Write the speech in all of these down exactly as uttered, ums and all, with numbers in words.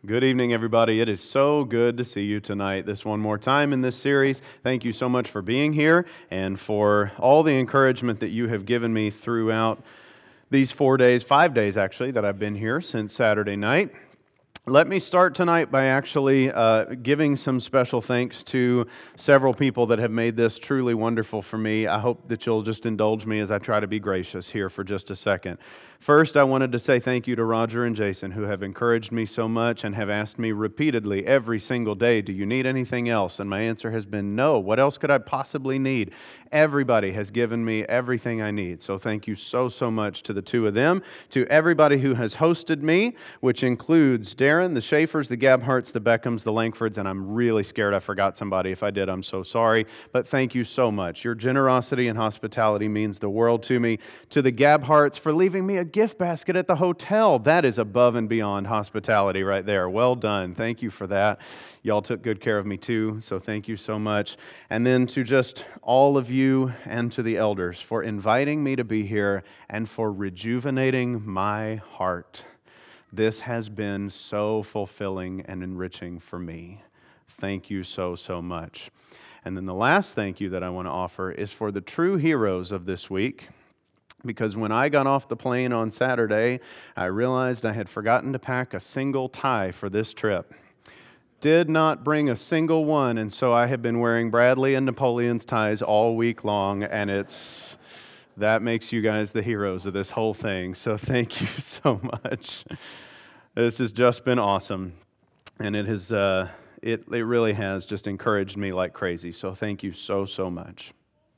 Good evening, everybody. It is so good to see you tonight, this one more time in this series. Thank you so much for being here and for all the encouragement that you have given me throughout these four days, five days actually, that I've been here since Saturday night. Let me start tonight by actually uh, giving some special thanks to several people that have made this truly wonderful for me. I hope that you'll just indulge me as I try to be gracious here for just a second. First, I wanted to say thank you to Roger and Jason, who have encouraged me so much and have asked me repeatedly every single day, do you need anything else? And my answer has been no. What else could I possibly need? Everybody has given me everything I need. So thank you so, so much to the two of them. To everybody who has hosted me, which includes Darren, the Schaefers, the Gabharts, the Beckhams, the Langfords, and I'm really scared I forgot somebody. If I did, I'm so sorry. But thank you so much. Your generosity and hospitality means the world to me. To the Gabharts for leaving me a gift basket at the hotel. That is above and beyond hospitality right there. Well done. Thank you for that. Y'all took good care of me too, so thank you so much. And then to just all of you and to the elders for inviting me to be here and for rejuvenating my heart. This has been so fulfilling and enriching for me. Thank you so, so much. And then the last thank you that I want to offer is for the true heroes of this week. Because when I got off the plane on Saturday, I realized I had forgotten to pack a single tie for this trip. Did not bring a single one, and so I have been wearing Bradley and Napoleon's ties all week long, and it's that makes you guys the heroes of this whole thing. So thank you so much. This has just been awesome, and it has uh, it it really has just encouraged me like crazy. So thank you so so much.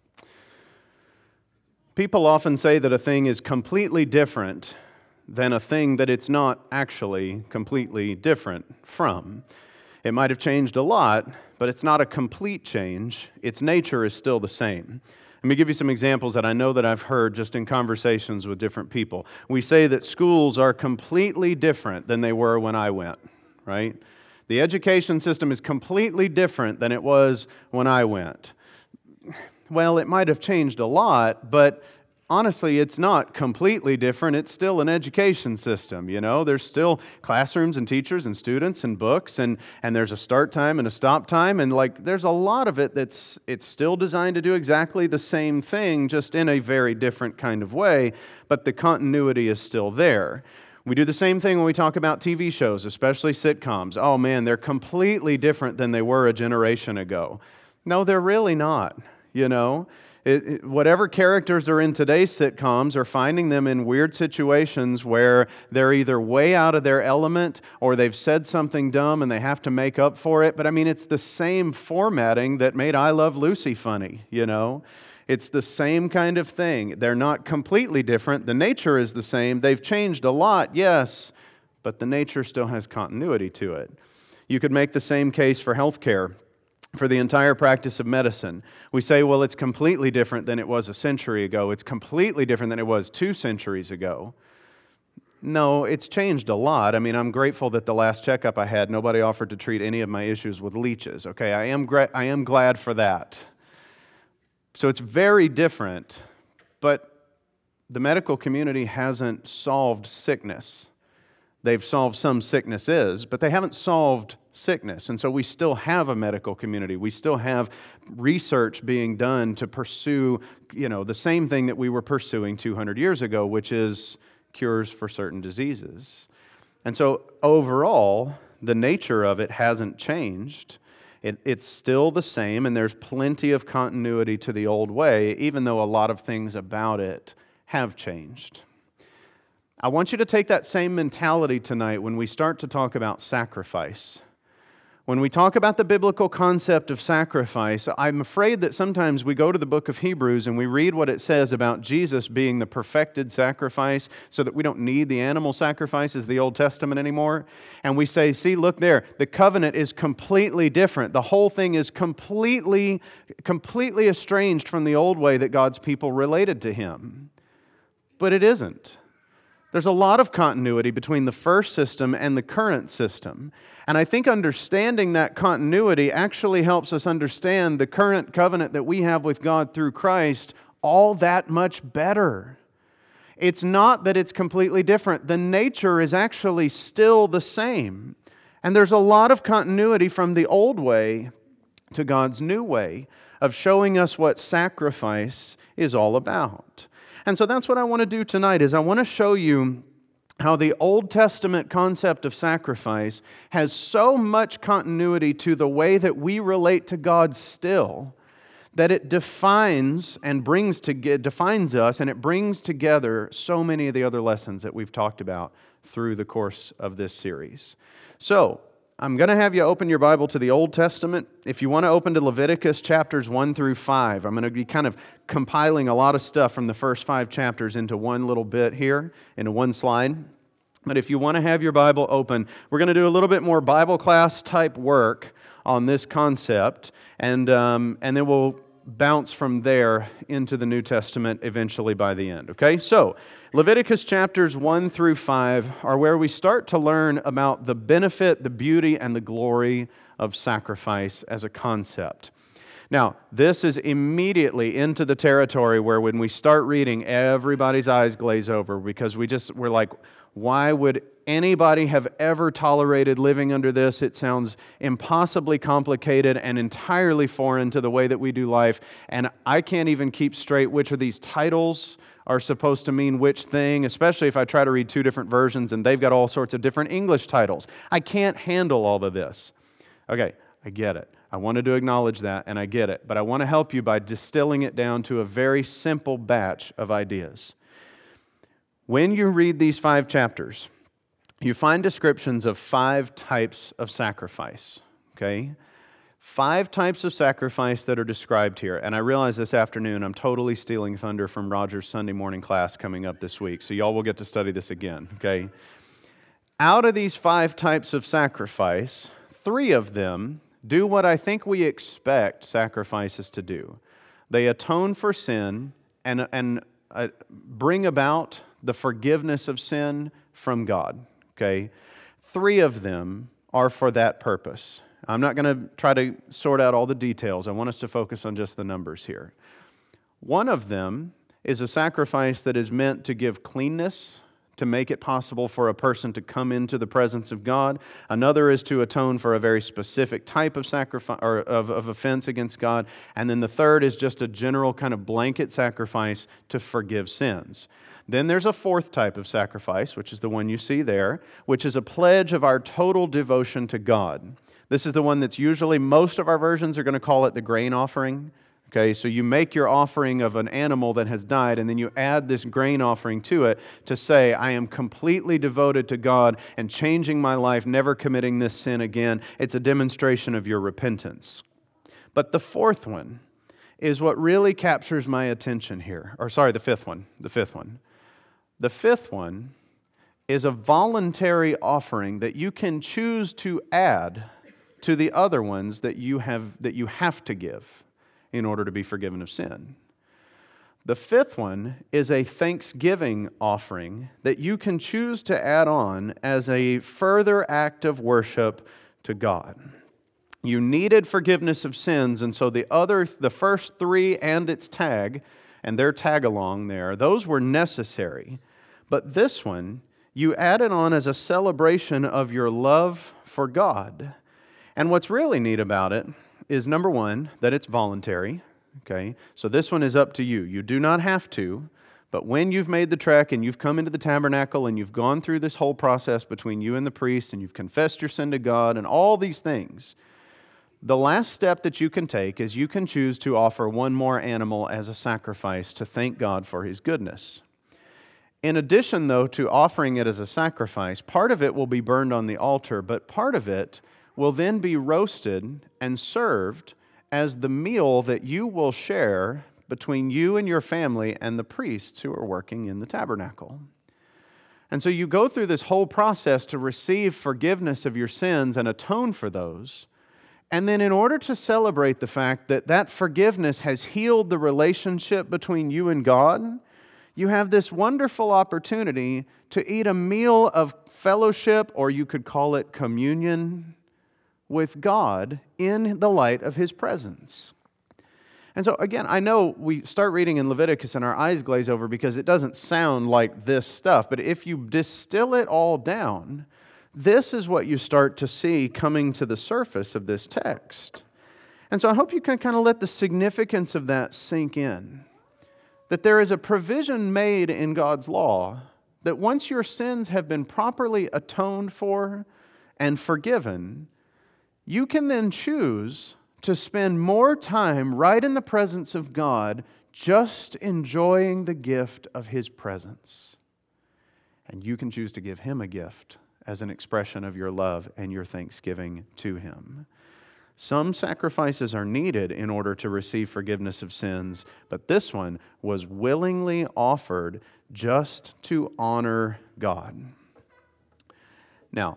People often say that a thing is completely different than a thing that it's not actually completely different from. It might have changed a lot, but it's not a complete change. Its nature is still the same. Let me give you some examples that I know that I've heard just in conversations with different people. We say that schools are completely different than they were when I went, right? The education system is completely different than it was when I went. Well, it might have changed a lot, but honestly, it's not completely different. It's still an education system, you know. There's still classrooms and teachers and students and books, and, and there's a start time and a stop time, and like there's a lot of it that's it's still designed to do exactly the same thing, just in a very different kind of way, but the continuity is still there. We do the same thing when we talk about T V shows, especially sitcoms. Oh man, they're completely different than they were a generation ago. No, they're really not. You know, it, it, whatever characters are in today's sitcoms are finding them in weird situations where they're either way out of their element or they've said something dumb and they have to make up for it. But I mean, it's the same formatting that made I Love Lucy funny, you know. It's the same kind of thing. They're not completely different. The nature is the same. They've changed a lot, yes, but the nature still has continuity to it. You could make the same case for healthcare. For the entire practice of medicine. We say, well, it's completely different than it was a century ago. It's completely different than it was two centuries ago. No, it's changed a lot. I mean, I'm grateful that the last checkup I had, nobody offered to treat any of my issues with leeches. Okay, I am gra- I am glad for that. So it's very different, but the medical community hasn't solved sickness. They've solved some sicknesses, but they haven't solved sickness. And so we still have a medical community. We still have research being done to pursue, you know, the same thing that we were pursuing two hundred years ago, which is cures for certain diseases. And so overall, the nature of it hasn't changed. It, it's still the same, and there's plenty of continuity to the old way, even though a lot of things about it have changed. I want you to take that same mentality tonight when we start to talk about sacrifice. When we talk about the biblical concept of sacrifice, I'm afraid that sometimes we go to the book of Hebrews and we read what it says about Jesus being the perfected sacrifice so that we don't need the animal sacrifices of the Old Testament anymore. And we say, see, look there, the covenant is completely different. The whole thing is completely, completely estranged from the old way that God's people related to Him. But it isn't. There's a lot of continuity between the first system and the current system. And I think understanding that continuity actually helps us understand the current covenant that we have with God through Christ all that much better. It's not that it's completely different. The nature is actually still the same. And there's a lot of continuity from the old way to God's new way of showing us what sacrifice is all about. And so that's what I want to do tonight, is I want to show you how the Old Testament concept of sacrifice has so much continuity to the way that we relate to God still, that it defines and brings to defines us, and it brings together so many of the other lessons that we've talked about through the course of this series. So, I'm going to have you open your Bible to the Old Testament. If you want to open to Leviticus chapters one through five, I'm going to be kind of compiling a lot of stuff from the first five chapters into one little bit here, into one slide. But if you want to have your Bible open, we're going to do a little bit more Bible class type work on this concept, and um, and then we'll bounce from there into the New Testament eventually by the end. Okay, so Leviticus chapters one through five are where we start to learn about the benefit, the beauty, and the glory of sacrifice as a concept. Now, this is immediately into the territory where when we start reading, everybody's eyes glaze over, because we just, we're like, why would anybody have ever tolerated living under this? It sounds impossibly complicated and entirely foreign to the way that we do life. And I can't even keep straight which of these titles are supposed to mean which thing, especially if I try to read two different versions and they've got all sorts of different English titles. I can't handle all of this. Okay, I get it. I wanted to acknowledge that, and I get it. But I want to help you by distilling it down to a very simple batch of ideas. When you read these five chapters, you find descriptions of five types of sacrifice, okay? Five types of sacrifice that are described here. And I realize this afternoon I'm totally stealing thunder from Roger's Sunday morning class coming up this week, so y'all will get to study this again, okay? Out of these five types of sacrifice, three of them do what I think we expect sacrifices to do. They atone for sin and, and uh, bring about the forgiveness of sin from God, okay? Three of them are for that purpose. I'm not going to try to sort out all the details. I want us to focus on just the numbers here. One of them is a sacrifice that is meant to give cleanness, to make it possible for a person to come into the presence of God. Another is to atone for a very specific type of sacrifice or of, of offense against God. And then the third is just a general kind of blanket sacrifice to forgive sins. Then there's a fourth type of sacrifice, which is the one you see there, which is a pledge of our total devotion to God. This is the one that's usually, most of our versions are going to call it the grain offering. Okay, so you make your offering of an animal that has died, and then you add this grain offering to it to say, I am completely devoted to God and changing my life, never committing this sin again. It's a demonstration of your repentance. But the fourth one is what really captures my attention here. Or sorry, the fifth one. The fifth one. The fifth one is a voluntary offering that you can choose to add to the other ones that you have that you have to give in order to be forgiven of sin. The fifth one is a thanksgiving offering that you can choose to add on as a further act of worship to God. You needed forgiveness of sins, and so the other, the first three and its tag, and their tag along there, those were necessary. But this one, you added on as a celebration of your love for God. And what's really neat about it is, number one, that it's voluntary, okay? So this one is up to you. You do not have to, but when you've made the trek and you've come into the tabernacle and you've gone through this whole process between you and the priest and you've confessed your sin to God and all these things, the last step that you can take is you can choose to offer one more animal as a sacrifice to thank God for His goodness. In addition, though, to offering it as a sacrifice, part of it will be burned on the altar, but part of it will then be roasted and served as the meal that you will share between you and your family and the priests who are working in the tabernacle. And so you go through this whole process to receive forgiveness of your sins and atone for those. And then in order to celebrate the fact that that forgiveness has healed the relationship between you and God, you have this wonderful opportunity to eat a meal of fellowship, or you could call it communion, with God in the light of His presence. And so again, I know we start reading in Leviticus and our eyes glaze over because it doesn't sound like this stuff, but if you distill it all down, This is what you start to see coming to the surface of this text. And so I hope you can kind of let the significance of that sink in. That there is a provision made in God's law that once your sins have been properly atoned for and forgiven, you can then choose to spend more time right in the presence of God, just enjoying the gift of His presence. And you can choose to give Him a gift as an expression of your love and your thanksgiving to Him. Some sacrifices are needed in order to receive forgiveness of sins, but this one was willingly offered just to honor God. Now,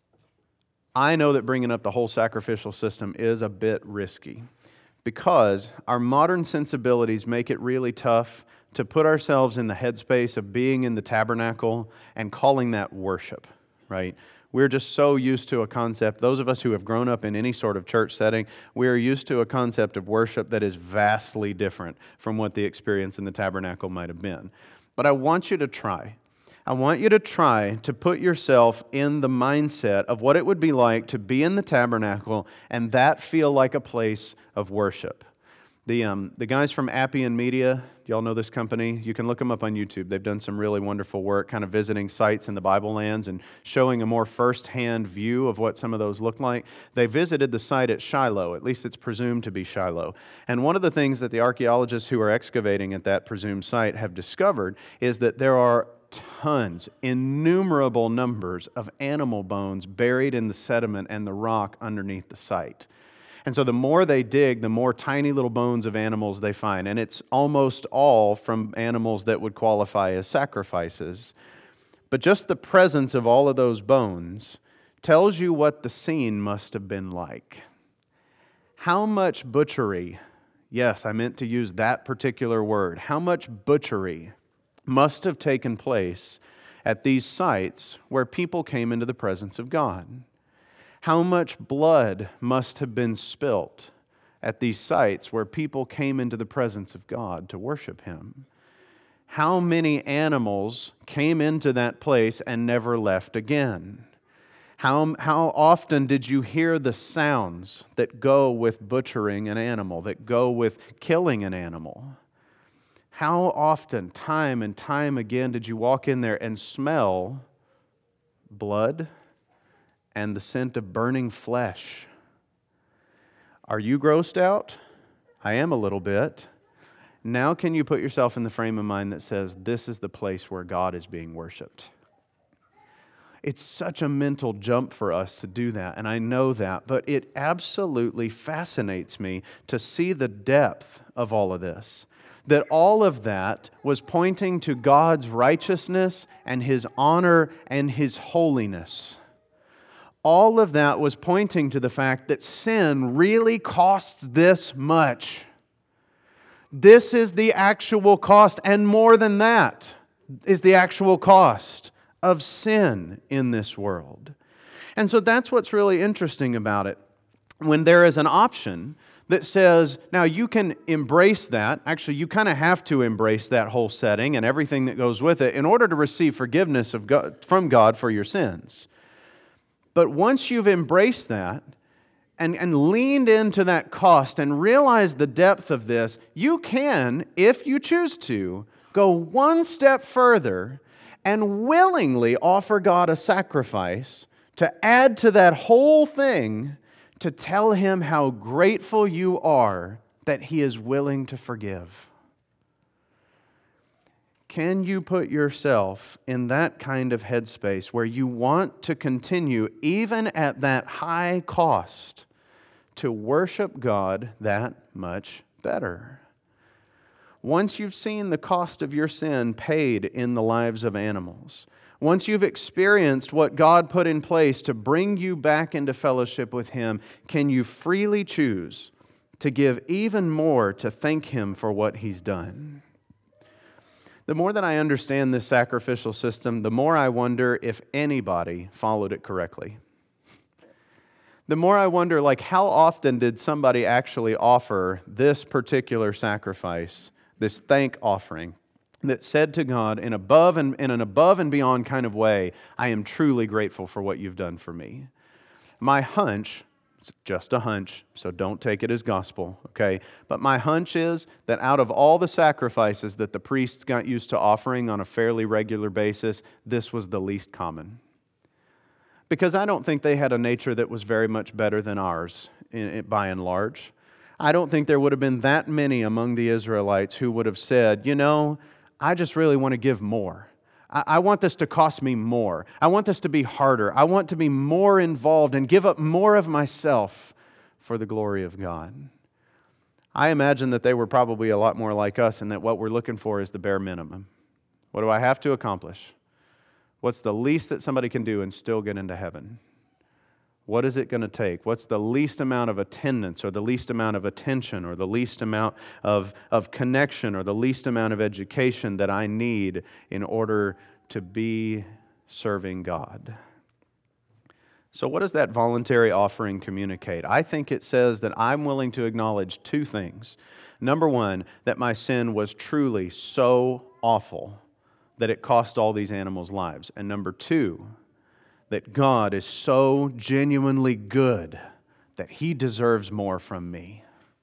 I know that bringing up the whole sacrificial system is a bit risky because our modern sensibilities make it really tough to put ourselves in the headspace of being in the tabernacle and calling that worship, right? We're just so used to a concept, those of us who have grown up in any sort of church setting, we are used to a concept of worship that is vastly different from what the experience in the tabernacle might have been. But I want you to try. I want you to try to put yourself in the mindset of what it would be like to be in the tabernacle and that feel like a place of worship. The um, the guys from Appian Media, do y'all know this company? You can look them up on YouTube. They've done some really wonderful work kind of visiting sites in the Bible lands and showing a more first-hand view of what some of those look like. They visited the site at Shiloh, at least it's presumed to be Shiloh. And one of the things that the archaeologists who are excavating at that presumed site have discovered is that there are tons, innumerable numbers of animal bones buried in the sediment and the rock underneath the site. And so the more they dig, the more tiny little bones of animals they find. And it's almost all from animals that would qualify as sacrifices. But just the presence of all of those bones tells you what the scene must have been like. How much butchery, yes, I meant to use that particular word, how much butchery must have taken place at these sites where people came into the presence of God. How much blood must have been spilt at these sites where people came into the presence of God to worship Him? How many animals came into that place and never left again? How, how often did you hear the sounds that go with butchering an animal, that go with killing an animal? How often, time and time again, did you walk in there and smell blood and the scent of burning flesh? Are you grossed out? I am a little bit. Now can you put yourself in the frame of mind that says, this is the place where God is being worshiped? It's such a mental jump for us to do that, and I know that, but it absolutely fascinates me to see the depth of all of this. That all of that was pointing to God's righteousness and His honor and His holiness. All of that was pointing to the fact that sin really costs this much. This is the actual cost, and more than that is the actual cost of sin in this world. And so that's what's really interesting about it. When there is an option that says, now you can embrace that. Actually, you kind of have to embrace that whole setting and everything that goes with it in order to receive forgiveness of God, from God for your sins. But once you've embraced that and, and leaned into that cost and realized the depth of this, you can, if you choose to, go one step further and willingly offer God a sacrifice to add to that whole thing, to tell Him how grateful you are that He is willing to forgive. Can you put yourself in that kind of headspace where you want to continue, even at that high cost, to worship God that much better? Once you've seen the cost of your sin paid in the lives of animals, once you've experienced what God put in place to bring you back into fellowship with Him, can you freely choose to give even more to thank Him for what He's done? The more that I understand this sacrificial system, the more I wonder if anybody followed it correctly. The more I wonder, like, how often did somebody actually offer this particular sacrifice, this thank offering, that said to God in above and in an above and beyond kind of way, I am truly grateful for what you've done for me. My hunch, it's just a hunch, so don't take it as gospel, okay? But my hunch is that out of all the sacrifices that the priests got used to offering on a fairly regular basis, this was the least common. Because I don't think they had a nature that was very much better than ours, by and large. I don't think there would have been that many among the Israelites who would have said, you know, I just really want to give more. I, I want this to cost me more. I want this to be harder. I want to be more involved and give up more of myself for the glory of God. I imagine that they were probably a lot more like us and that what we're looking for is the bare minimum. What do I have to accomplish? What's the least that somebody can do and still get into heaven? What is it going to take? What's the least amount of attendance or the least amount of attention or the least amount of, of connection or the least amount of education that I need in order to be serving God? So what does that voluntary offering communicate? I think it says that I'm willing to acknowledge two things. Number one, that my sin was truly so awful that it cost all these animals' lives. And number two, that God is so genuinely good that He deserves more from me.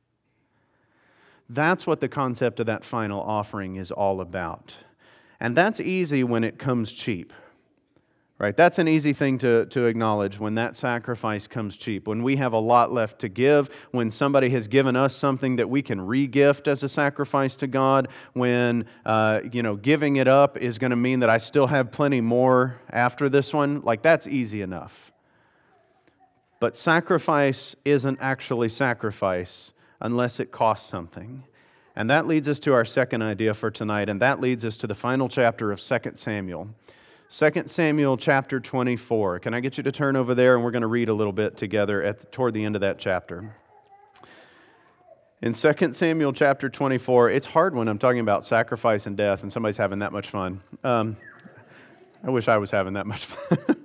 That's what the concept of that final offering is all about. And that's easy when it comes cheap. Right? That's an easy thing to, to acknowledge when that sacrifice comes cheap. When we have a lot left to give, when somebody has given us something that we can re-gift as a sacrifice to God, when uh, you know, giving it up is going to mean that I still have plenty more after this one, like that's easy enough. But sacrifice isn't actually sacrifice unless it costs something. And that leads us to our second idea for tonight, and that leads us to the final chapter of Second Samuel. Second Samuel chapter twenty-four. Can I get you to turn over there, and we're going to read a little bit together at the, toward the end of that chapter. In Second Samuel chapter twenty-four, it's hard when I'm talking about sacrifice and death and somebody's having that much fun. Um, I wish I was having that much fun.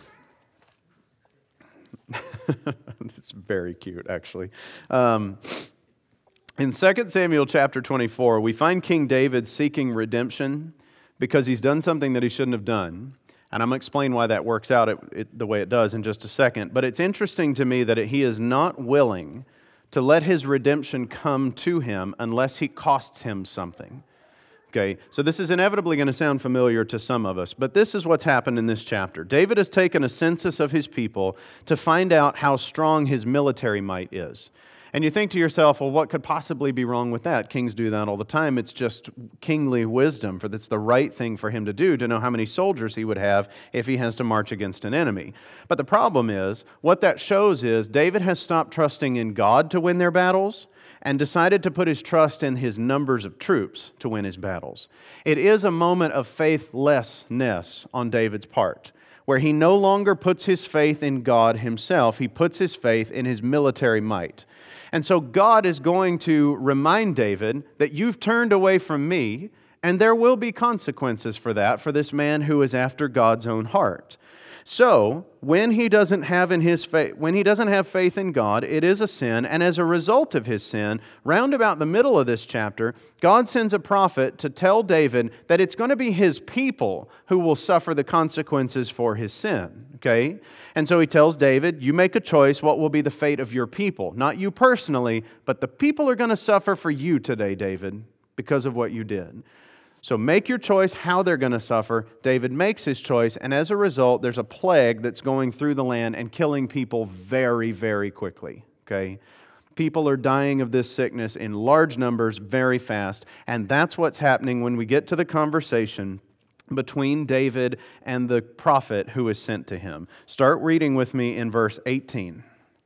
It's very cute, actually. Um, in Second Samuel chapter twenty-four, we find King David seeking redemption because he's done something that he shouldn't have done. And I'm going to explain why that works out it, it, the way it does in just a second. But it's interesting to me that it, he is not willing to let his redemption come to him unless he costs him something. Okay, so this is inevitably going to sound familiar to some of us, but this is what's happened in this chapter. David has taken a census of his people to find out how strong his military might is. And you think to yourself, well, what could possibly be wrong with that? Kings do that all the time. It's just kingly wisdom, for that's the right thing for him to do, to know how many soldiers he would have if he has to march against an enemy. But the problem is, what that shows is David has stopped trusting in God to win their battles and decided to put his trust in his numbers of troops to win his battles. It is a moment of faithlessness on David's part, where he no longer puts his faith in God himself. He puts his faith in his military might. And so God is going to remind David that you've turned away from me, and there will be consequences for that for this man who is after God's own heart. So, when he doesn't have in his faith, when he doesn't have faith in God, it is a sin, and as a result of his sin, round about the middle of this chapter, God sends a prophet to tell David that it's going to be his people who will suffer the consequences for his sin. Okay? And so he tells David, you make a choice what will be the fate of your people. Not you personally, but the people are going to suffer for you today, David, because of what you did. So make your choice how they're going to suffer. David makes his choice, and as a result, there's a plague that's going through the land and killing people very, very quickly. Okay? People are dying of this sickness in large numbers very fast, and that's what's happening when we get to the conversation between David and the prophet who is sent to him. Start reading with me in verse eighteen.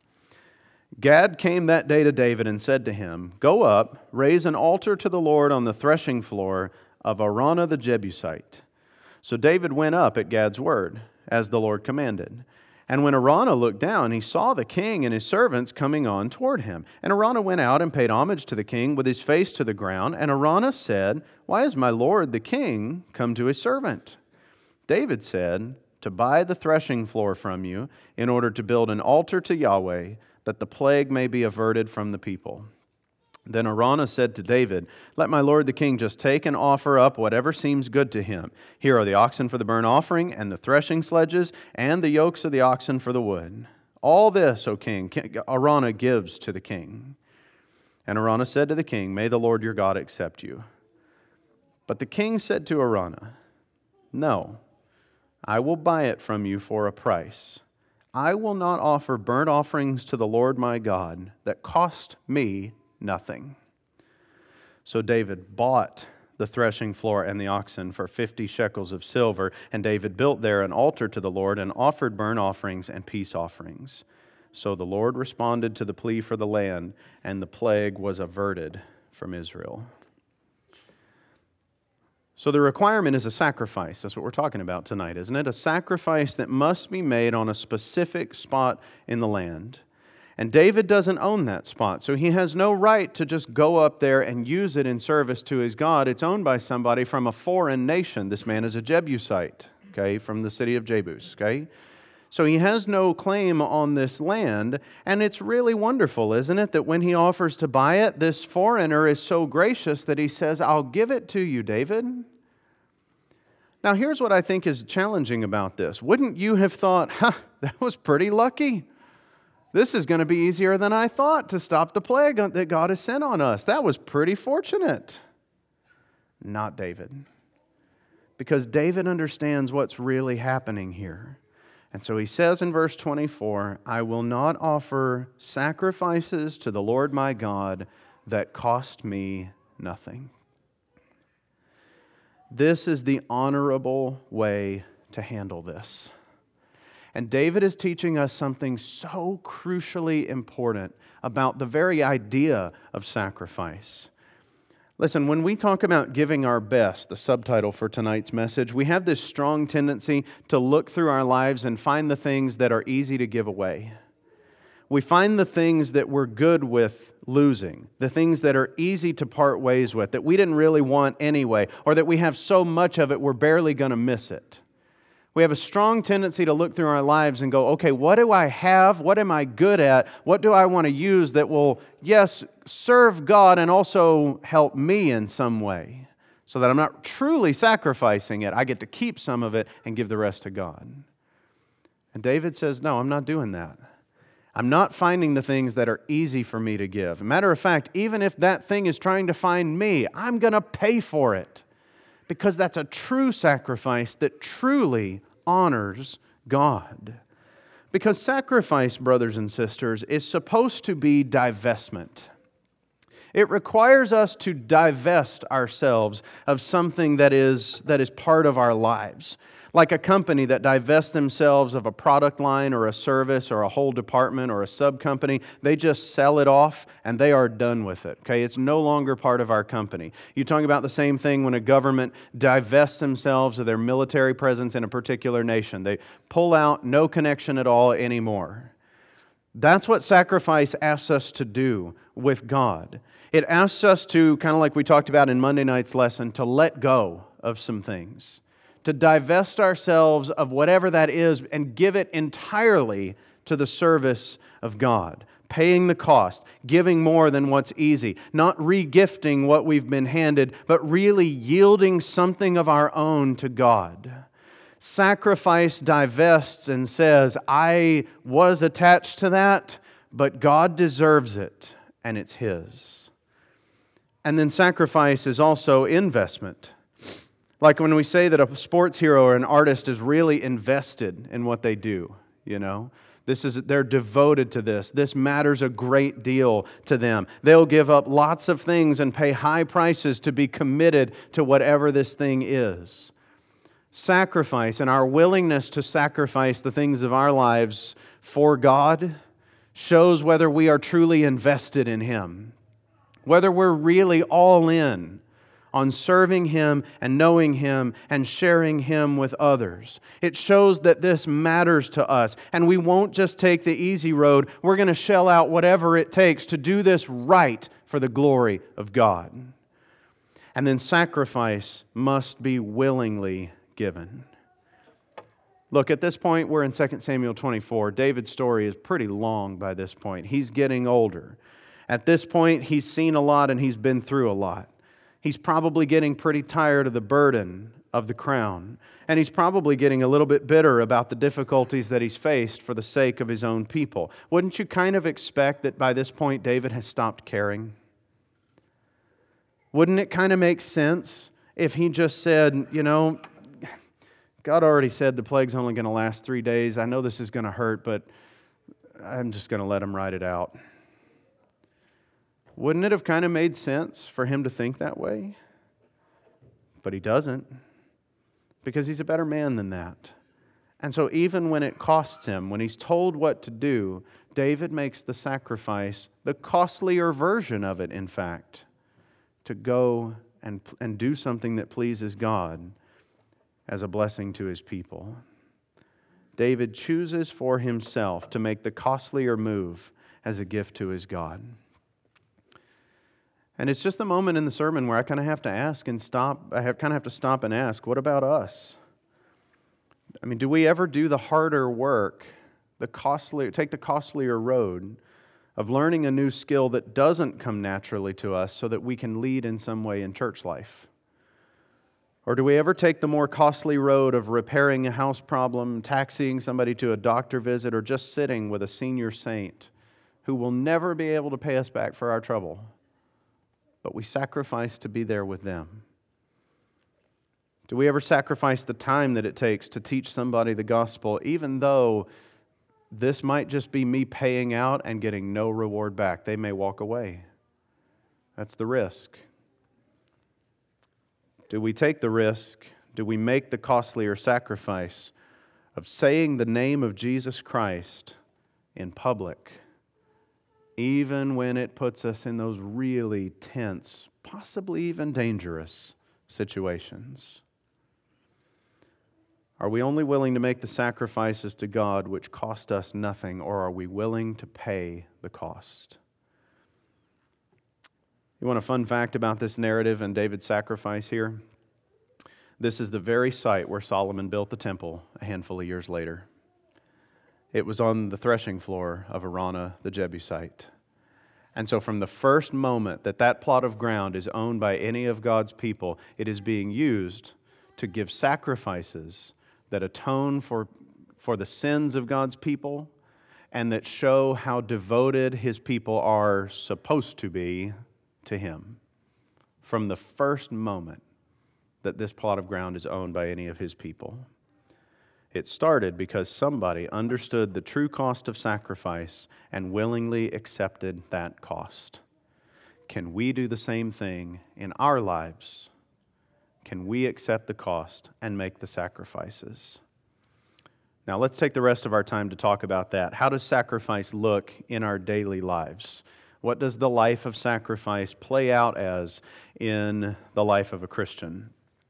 Gad came that day to David and said to him, go up, raise an altar to the Lord on the threshing floor of Araunah the Jebusite. So David went up at Gad's word, as the Lord commanded. And when Araunah looked down, he saw the king and his servants coming on toward him. And Araunah went out and paid homage to the king with his face to the ground. And Araunah said, why has my lord the king come to his servant? David said, to buy the threshing floor from you in order to build an altar to Yahweh, that the plague may be averted from the people. Then Araunah said to David, "Let my lord the king just take and offer up whatever seems good to him. Here are the oxen for the burnt offering, and the threshing sledges, and the yokes of the oxen for the wood. All this, O king, Araunah gives to the king." And Araunah said to the king, "May the Lord your God accept you." But the king said to Araunah, "No, I will buy it from you for a price. I will not offer burnt offerings to the Lord my God that cost me nothing." So David bought the threshing floor and the oxen for fifty shekels of silver, and David built there an altar to the Lord and offered burnt offerings and peace offerings. So the Lord responded to the plea for the land, and the plague was averted from Israel. So the requirement is a sacrifice. That's what we're talking about tonight, isn't it? A sacrifice that must be made on a specific spot in the land. And David doesn't own that spot, so he has no right to just go up there and use it in service to his God. It's owned by somebody from a foreign nation. This man is a Jebusite, okay, from the city of Jebus, okay? So he has no claim on this land, and it's really wonderful, isn't it, that when he offers to buy it, this foreigner is so gracious that he says, "I'll give it to you, David." Now, here's what I think is challenging about this. Wouldn't you have thought, huh, that was pretty lucky? This is going to be easier than I thought to stop the plague that God has sent on us. That was pretty fortunate. Not David. Because David understands what's really happening here. And so he says in verse twenty-four, "I will not offer sacrifices to the Lord my God that cost me nothing." This is the honorable way to handle this. And David is teaching us something so crucially important about the very idea of sacrifice. Listen, when we talk about giving our best, the subtitle for tonight's message, we have this strong tendency to look through our lives and find the things that are easy to give away. We find the things that we're good with losing, the things that are easy to part ways with, that we didn't really want anyway, or that we have so much of it we're barely going to miss it. We have a strong tendency to look through our lives and go, okay, what do I have? What am I good at? What do I want to use that will, yes, serve God and also help me in some way so that I'm not truly sacrificing it. I get to keep some of it and give the rest to God. And David says, no, I'm not doing that. I'm not finding the things that are easy for me to give. Matter of fact, even if that thing is trying to find me, I'm going to pay for it. Because that's a true sacrifice that truly honors God. Because sacrifice, brothers and sisters, is supposed to be divestment. It requires us to divest ourselves of something that is, that is part of our lives. Like a company that divests themselves of a product line or a service or a whole department or a sub-company, they just sell it off and they are done with it. Okay, it's no longer part of our company. You're talking about the same thing when a government divests themselves of their military presence in a particular nation. They pull out, no connection at all anymore. That's what sacrifice asks us to do with God. It asks us to, kind of like we talked about in Monday night's lesson, to let go of some things. To divest ourselves of whatever that is and give it entirely to the service of God. Paying the cost, giving more than what's easy, not re-gifting what we've been handed, but really yielding something of our own to God. Sacrifice divests and says, I was attached to that, but God deserves it, and it's His. And then sacrifice is also investment. Like when we say that a sports hero or an artist is really invested in what they do, you know. This is, they're devoted to this. This matters a great deal to them. They'll give up lots of things and pay high prices to be committed to whatever this thing is. Sacrifice and our willingness to sacrifice the things of our lives for God shows whether we are truly invested in Him, whether we're really all in on serving Him and knowing Him and sharing Him with others. It shows that this matters to us, and we won't just take the easy road. We're going to shell out whatever it takes to do this right for the glory of God. And then sacrifice must be willingly given. Look, at this point, we're in Second Samuel twenty-four. David's story is pretty long by this point. He's getting older. At this point, he's seen a lot and he's been through a lot. He's probably getting pretty tired of the burden of the crown. And he's probably getting a little bit bitter about the difficulties that he's faced for the sake of his own people. Wouldn't you kind of expect that by this point David has stopped caring? Wouldn't it kind of make sense if he just said, you know, God already said the plague's only going to last three days. I know this is going to hurt, but I'm just going to let him ride it out. Wouldn't it have kind of made sense for him to think that way? But he doesn't, because he's a better man than that. And so even when it costs him, when he's told what to do, David makes the sacrifice, the costlier version of it, in fact, to go and, and do something that pleases God as a blessing to his people. David chooses for himself to make the costlier move as a gift to his God. And it's just the moment in the sermon where I kind of have to ask and stop. I have, kind of have to stop and ask, what about us? I mean, do we ever do the harder work, the costlier, take the costlier road of learning a new skill that doesn't come naturally to us so that we can lead in some way in church life? Or do we ever take the more costly road of repairing a house problem, taxiing somebody to a doctor visit, or just sitting with a senior saint who will never be able to pay us back for our trouble, but we sacrifice to be there with them? Do we ever sacrifice the time that it takes to teach somebody the gospel, even though this might just be me paying out and getting no reward back? They may walk away. That's the risk. Do we take the risk? Do we make the costlier sacrifice of saying the name of Jesus Christ in public, even when it puts us in those really tense, possibly even dangerous situations? Are we only willing to make the sacrifices to God which cost us nothing, or are we willing to pay the cost? You want a fun fact about this narrative and David's sacrifice here? This is the very site where Solomon built the temple a handful of years later. It was on the threshing floor of Araunah the Jebusite. And so from the first moment that that plot of ground is owned by any of God's people, it is being used to give sacrifices that atone for, for the sins of God's people and that show how devoted His people are supposed to be to Him. From the first moment that this plot of ground is owned by any of His people. It started because somebody understood the true cost of sacrifice and willingly accepted that cost. Can we do the same thing in our lives? Can we accept the cost and make the sacrifices? Now let's take the rest of our time to talk about that. How does sacrifice look in our daily lives? What does the life of sacrifice play out as in the life of a Christian?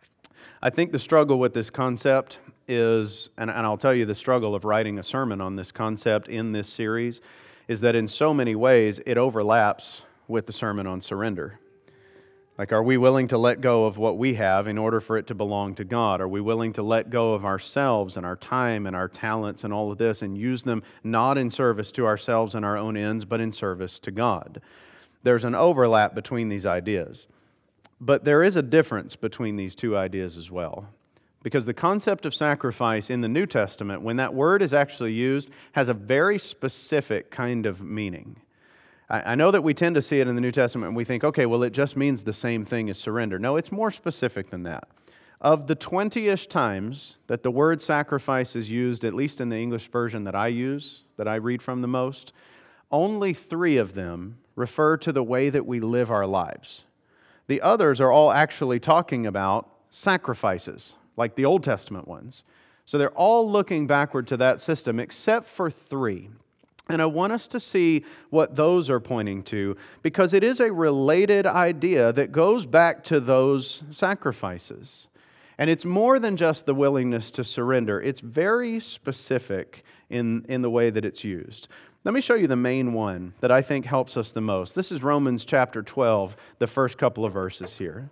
I think the struggle with this concept is, and, and I'll tell you the struggle of writing a sermon on this concept in this series, is that in so many ways it overlaps with the sermon on surrender. Like, are we willing to let go of what we have in order for it to belong to God? Are we willing to let go of ourselves and our time and our talents and all of this and use them not in service to ourselves and our own ends, but in service to God? There's an overlap between these ideas. But there is a difference between these two ideas as well. Because the concept of sacrifice in the New Testament, when that word is actually used, has a very specific kind of meaning. I know that we tend to see it in the New Testament and we think, okay, well, it just means the same thing as surrender. No, it's more specific than that. Of the twenty-ish times that the word sacrifice is used, at least in the English version that I use, that I read from the most, only three of them refer to the way that we live our lives. The others are all actually talking about sacrifices, like the Old Testament ones. So they're all looking backward to that system, except for three. And I want us to see what those are pointing to, because it is a related idea that goes back to those sacrifices. And it's more than just the willingness to surrender. It's very specific in, in the way that it's used. Let me show you the main one that I think helps us the most. This is Romans chapter twelve, the first couple of verses here.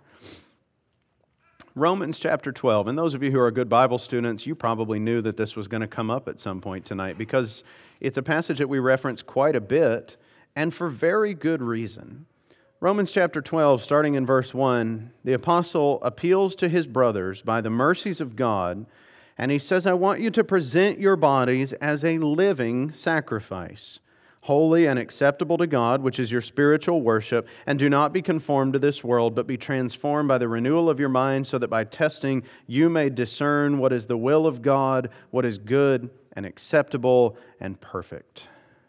Romans chapter twelve, and those of you who are good Bible students, you probably knew that this was going to come up at some point tonight because it's a passage that we reference quite a bit, and for very good reason. Romans chapter twelve, starting in verse one, the apostle appeals to his brothers by the mercies of God, and he says, I want you to present your bodies as a living sacrifice, holy and acceptable to God, which is your spiritual worship, and do not be conformed to this world, but be transformed by the renewal of your mind, so that by testing you may discern what is the will of God, what is good and acceptable and perfect.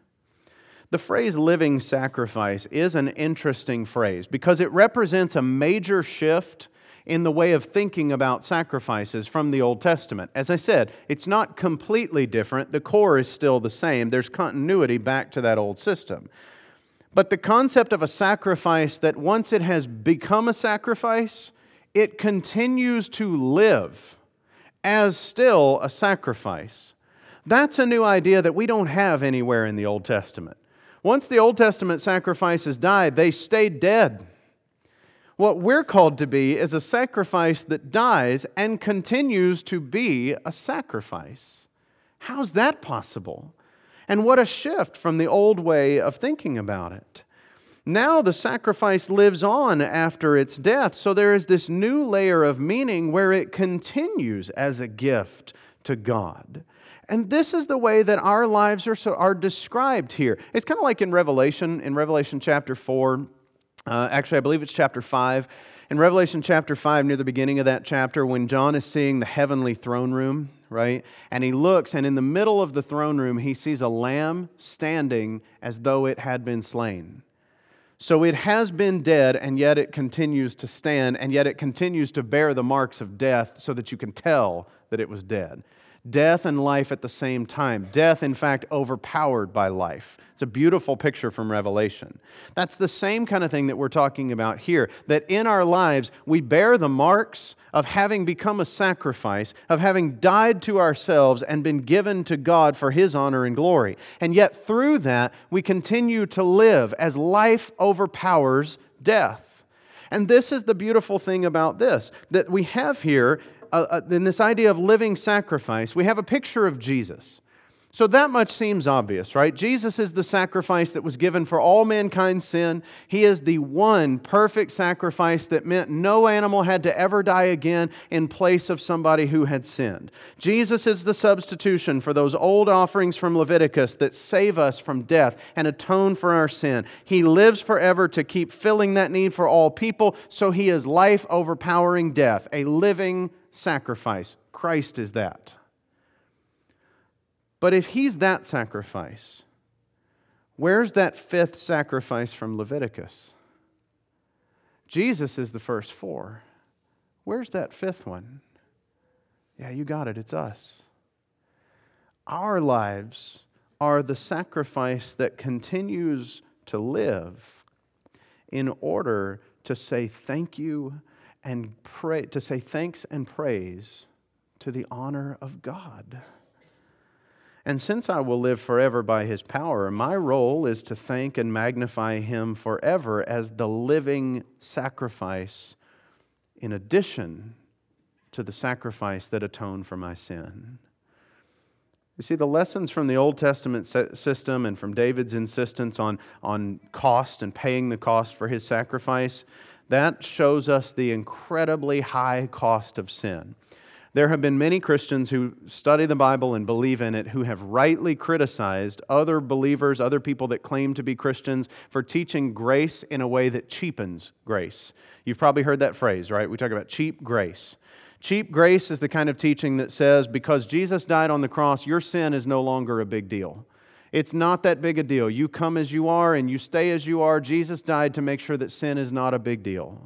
The phrase living sacrifice is an interesting phrase because it represents a major shift in the way of thinking about sacrifices from the Old Testament. As I said, it's not completely different. The core is still the same. There's continuity back to that old system. But the concept of a sacrifice that once it has become a sacrifice, it continues to live as still a sacrifice. That's a new idea that we don't have anywhere in the Old Testament. Once the Old Testament sacrifices died, they stayed dead. What we're called to be is a sacrifice that dies and continues to be a sacrifice. How's that possible? And what a shift from the old way of thinking about it. Now the sacrifice lives on after its death, so there is this new layer of meaning where it continues as a gift to God. And this is the way that our lives are, so, are described here. It's kind of like in Revelation, in Revelation chapter four. Uh, actually, I believe it's chapter five. In Revelation chapter five, near the beginning of that chapter, when John is seeing the heavenly throne room, right? And he looks, and in the middle of the throne room, he sees a lamb standing as though it had been slain. So it has been dead, and yet it continues to stand, and yet it continues to bear the marks of death so that you can tell that it was dead. Death and life at the same time. Death, in fact, overpowered by life. It's a beautiful picture from Revelation. That's the same kind of thing that we're talking about here. That in our lives, we bear the marks of having become a sacrifice, of having died to ourselves and been given to God for His honor and glory. And yet through that, we continue to live as life overpowers death. And this is the beautiful thing about this, that we have here Uh, in this idea of living sacrifice, we have a picture of Jesus. So that much seems obvious, right? Jesus is the sacrifice that was given for all mankind's sin. He is the one perfect sacrifice that meant no animal had to ever die again in place of somebody who had sinned. Jesus is the substitution for those old offerings from Leviticus that save us from death and atone for our sin. He lives forever to keep filling that need for all people, so He is life overpowering death, a living sacrifice. Christ is that. But if He's that sacrifice, where's that fifth sacrifice from Leviticus? Jesus is the first four. Where's that fifth one? Yeah, you got it. It's us. Our lives are the sacrifice that continues to live in order to say thank you and pray, to say thanks and praise to the honor of God. And since I will live forever by His power, my role is to thank and magnify Him forever as the living sacrifice in addition to the sacrifice that atoned for my sin. You see, the lessons from the Old Testament system and from David's insistence on, on cost and paying the cost for his sacrifice, that shows us the incredibly high cost of sin. There have been many Christians who study the Bible and believe in it who have rightly criticized other believers, other people that claim to be Christians, for teaching grace in a way that cheapens grace. You've probably heard that phrase, right? We talk about cheap grace. Cheap grace is the kind of teaching that says, because Jesus died on the cross, your sin is no longer a big deal. It's not that big a deal. You come as you are and you stay as you are. Jesus died to make sure that sin is not a big deal.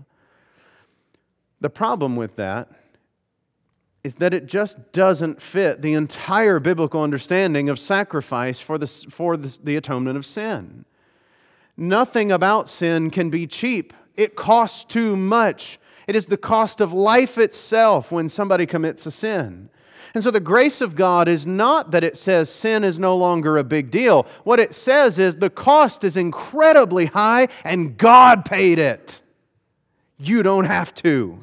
The problem with that is that it just doesn't fit the entire biblical understanding of sacrifice for the, for the, the atonement of sin. Nothing about sin can be cheap. It costs too much. It is the cost of life itself when somebody commits a sin. And so the grace of God is not that it says sin is no longer a big deal. What it says is the cost is incredibly high and God paid it. You don't have to.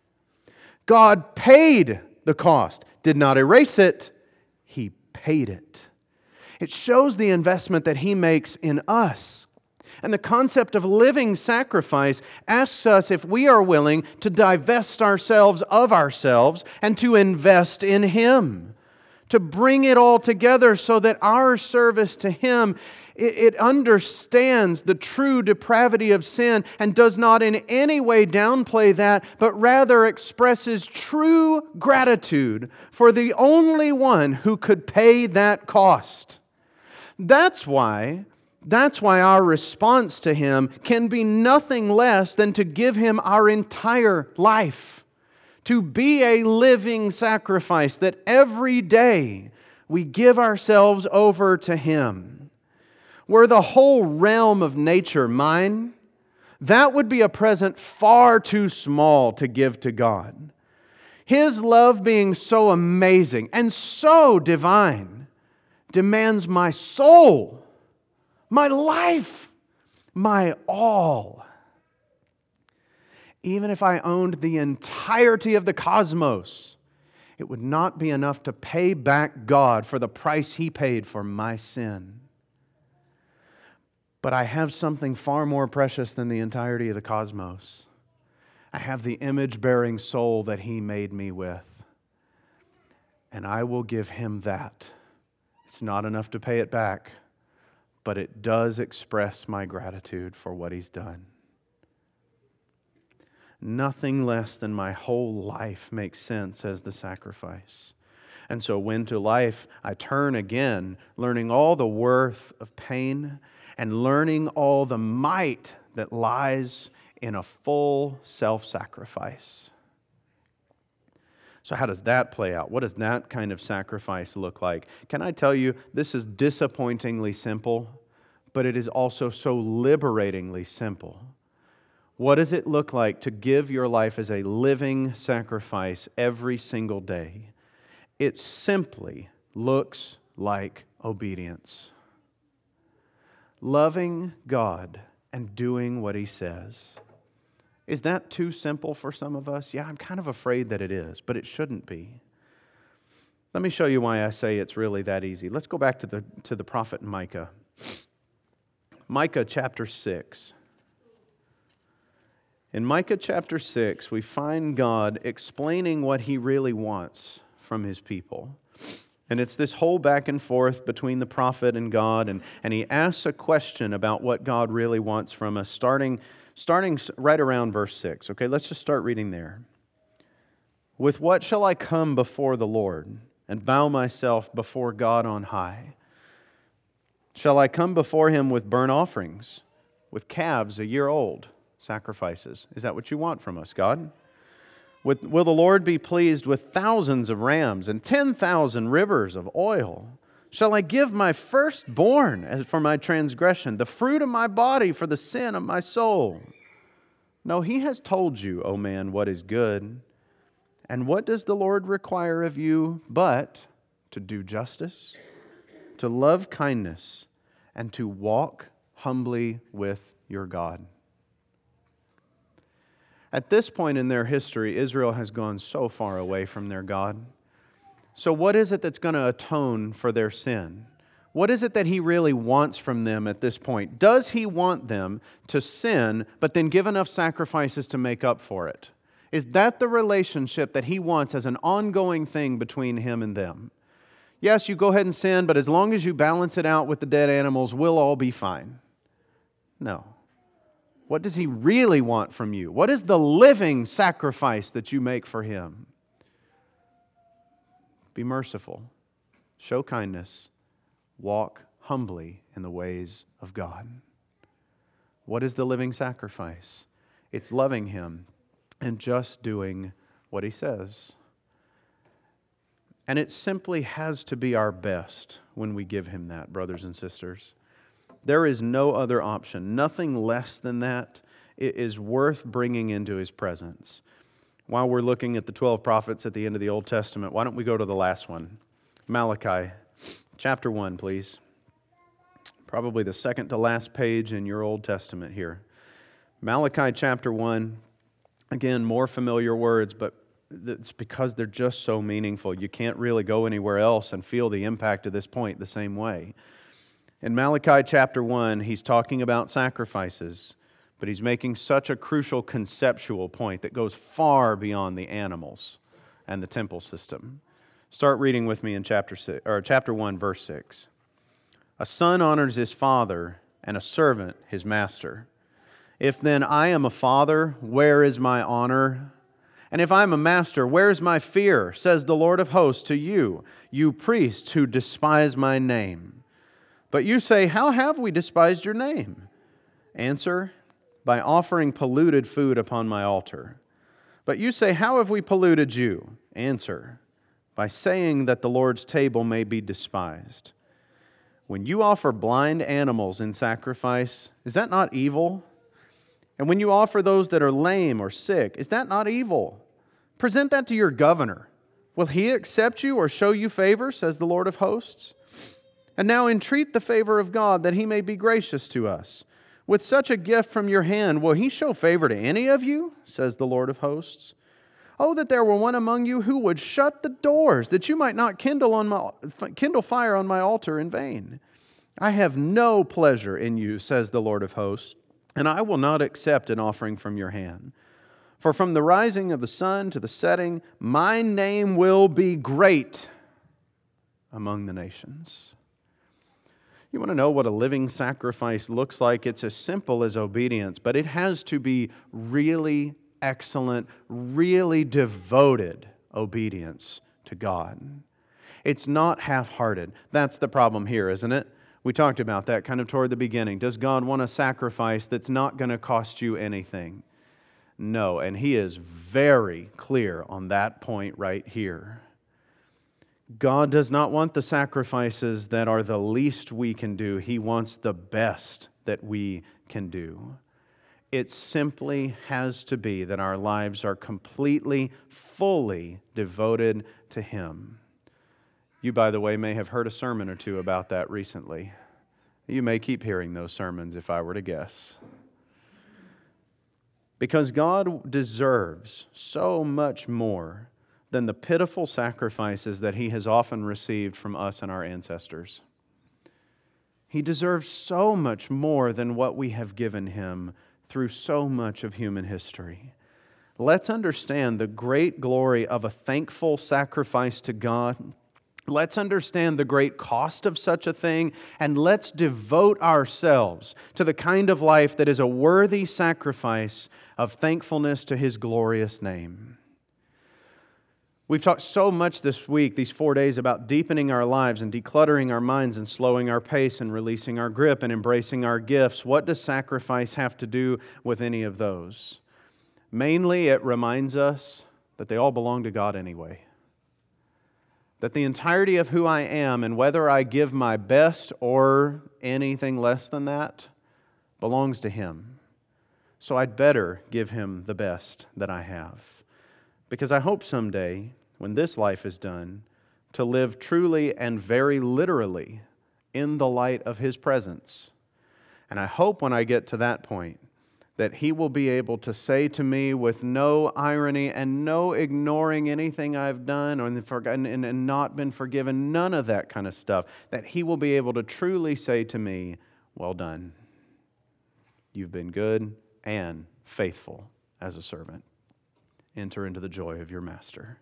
God paid the cost. Did not erase it. He paid it. It shows the investment that He makes in us. And the concept of living sacrifice asks us if we are willing to divest ourselves of ourselves and to invest in Him, to bring it all together so that our service to Him, it, it understands the true depravity of sin and does not in any way downplay that, but rather expresses true gratitude for the only one who could pay that cost. That's why, that's why our response to Him can be nothing less than to give Him our entire life, to be a living sacrifice, that every day we give ourselves over to Him. Were the whole realm of nature mine, that would be a present far too small to give to God. His love being so amazing and so divine demands my soul, my life, my all. Even if I owned the entirety of the cosmos, it would not be enough to pay back God for the price He paid for my sin. But I have something far more precious than the entirety of the cosmos. I have the image-bearing soul that He made me with. And I will give Him that. It's not enough to pay it back, but it does express my gratitude for what He's done. Nothing less than my whole life makes sense as the sacrifice. And so when to life I turn again, learning all the worth of pain and learning all the might that lies in a full self-sacrifice. So how does that play out? What does that kind of sacrifice look like? Can I tell you, this is disappointingly simple, but it is also so liberatingly simple. What does it look like to give your life as a living sacrifice every single day? It simply looks like obedience. Loving God and doing what He says. Is that too simple for some of us? Yeah, I'm kind of afraid that it is, but it shouldn't be. Let me show you why I say it's really that easy. Let's go back to the, to the prophet Micah. Micah chapter six. In Micah chapter six, we find God explaining what He really wants from His people. And it's this whole back and forth between the prophet and God, and, and he asks a question about what God really wants from us, starting, starting right around verse six. Okay, let's just start reading there. With what shall I come before the Lord and bow myself before God on high? Shall I come before Him with burnt offerings, with calves a year old? Sacrifices. Is that what you want from us, God? Will the Lord be pleased with thousands of rams and ten thousand rivers of oil? Shall I give my firstborn as for my transgression, the fruit of my body for the sin of my soul? No, He has told you, O man, what is good. And what does the Lord require of you but to do justice, to love kindness, and to walk humbly with your God? At this point in their history, Israel has gone so far away from their God. So what is it that's going to atone for their sin? What is it that He really wants from them at this point? Does He want them to sin, but then give enough sacrifices to make up for it? Is that the relationship that He wants as an ongoing thing between Him and them? Yes, you go ahead and sin, but as long as you balance it out with the dead animals, we'll all be fine. No. What does He really want from you? What is the living sacrifice that you make for Him? Be merciful, show kindness, walk humbly in the ways of God. What is the living sacrifice? It's loving Him and just doing what He says. And it simply has to be our best when we give Him that, brothers and sisters. There is no other option. Nothing less than that is worth bringing into His presence. While we're looking at the twelve prophets at the end of the Old Testament, why don't we go to the last one? Malachi, chapter one, please. Probably the second to last page in your Old Testament here. Malachi chapter one, again, more familiar words, but it's because they're just so meaningful. You can't really go anywhere else and feel the impact of this point the same way. In Malachi chapter one, he's talking about sacrifices, but he's making such a crucial conceptual point that goes far beyond the animals and the temple system. Start reading with me in chapter six, or chapter one, verse six. A son honors his father, and a servant his master. If then I am a father, where is my honor? And if I am a master, where is my fear? Says the Lord of hosts to you, you priests who despise my name. But you say, how have we despised your name? Answer, by offering polluted food upon my altar. But you say, how have we polluted you? Answer, by saying that the Lord's table may be despised. When you offer blind animals in sacrifice, is that not evil? And when you offer those that are lame or sick, is that not evil? Present that to your governor. Will he accept you or show you favor, says the Lord of hosts? And now entreat the favor of God that he may be gracious to us. With such a gift from your hand, will he show favor to any of you, says the Lord of hosts? Oh, that there were one among you who would shut the doors, that you might not kindle on my kindle fire on my altar in vain. I have no pleasure in you, says the Lord of hosts, and I will not accept an offering from your hand. For from the rising of the sun to the setting, my name will be great among the nations. You want to know what a living sacrifice looks like? It's as simple as obedience, but it has to be really excellent, really devoted obedience to God. It's not half-hearted. That's the problem here, isn't it? We talked about that kind of toward the beginning. Does God want a sacrifice that's not going to cost you anything? No, and He is very clear on that point right here. God does not want the sacrifices that are the least we can do. He wants the best that we can do. It simply has to be that our lives are completely, fully devoted to Him. You, by the way, may have heard a sermon or two about that recently. You may keep hearing those sermons if I were to guess. Because God deserves so much more than the pitiful sacrifices that He has often received from us and our ancestors. He deserves so much more than what we have given Him through so much of human history. Let's understand the great glory of a thankful sacrifice to God. Let's understand the great cost of such a thing, and let's devote ourselves to the kind of life that is a worthy sacrifice of thankfulness to His glorious name. We've talked so much this week, these four days, about deepening our lives and decluttering our minds and slowing our pace and releasing our grip and embracing our gifts. What does sacrifice have to do with any of those? Mainly, it reminds us that they all belong to God anyway. That the entirety of who I am, and whether I give my best or anything less than that, belongs to Him. So I'd better give Him the best that I have. Because I hope someday, when this life is done, to live truly and very literally in the light of His presence. And I hope when I get to that point, that He will be able to say to me with no irony and no ignoring anything I've done or and not been forgiven, none of that kind of stuff, that He will be able to truly say to me, well done. You've been good and faithful as a servant. Enter into the joy of your master.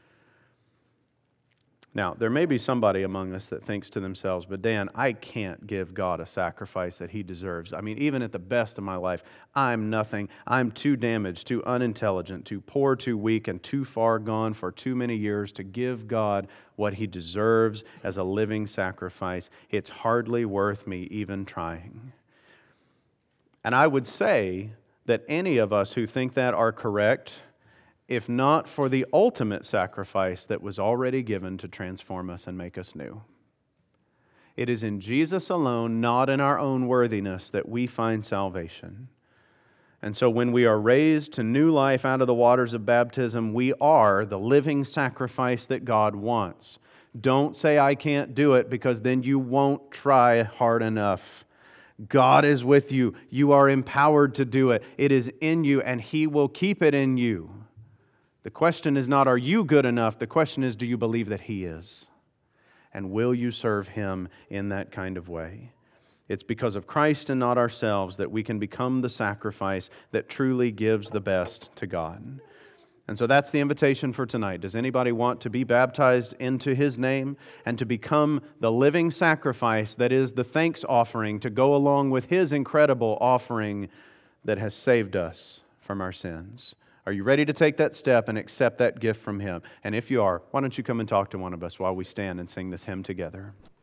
Now, there may be somebody among us that thinks to themselves, but Dan, I can't give God a sacrifice that He deserves. I mean, even at the best of my life, I'm nothing. I'm too damaged, too unintelligent, too poor, too weak, and too far gone for too many years to give God what He deserves as a living sacrifice. It's hardly worth me even trying. And I would say that any of us who think that are correct, if not for the ultimate sacrifice that was already given to transform us and make us new. It is in Jesus alone, not in our own worthiness, that we find salvation. And so when we are raised to new life out of the waters of baptism, we are the living sacrifice that God wants. Don't say, I can't do it, because then you won't try hard enough. God is with you. You are empowered to do it. It is in you, and He will keep it in you. The question is not, are you good enough? The question is, do you believe that He is? And will you serve Him in that kind of way? It's because of Christ and not ourselves that we can become the sacrifice that truly gives the best to God. And so that's the invitation for tonight. Does anybody want to be baptized into His name and to become the living sacrifice that is the thanks offering to go along with His incredible offering that has saved us from our sins? Are you ready to take that step and accept that gift from Him? And if you are, why don't you come and talk to one of us while we stand and sing this hymn together?